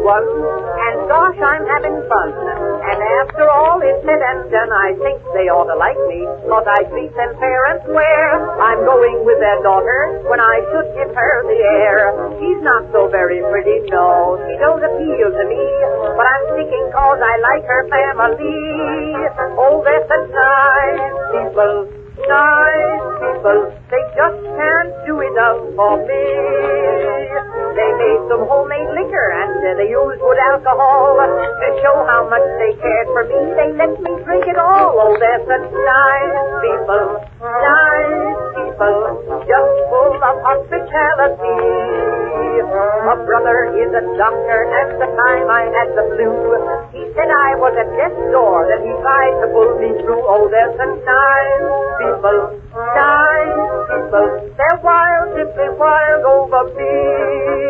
one, and gosh, I'm having fun. And after all is said and done, I think they ought to like me, 'cause I treat them fair and square. I'm going with their daughter when I should give her the air. She's not so very pretty, no, she don't appeal to me, but I'm sticking 'cause I like her family. Oh, they're such nice people, they just can't do enough for me. They made some homemade liquor and they used good alcohol to show how much they cared for me. They let me drink it all. Oh, they're such nice people, just full of hospitality. My brother is a doctor, and the time I had the flu, he said I was at death's door, then he tried to pull me through. Oh, they're such nice people, they're wild, simply wild over me.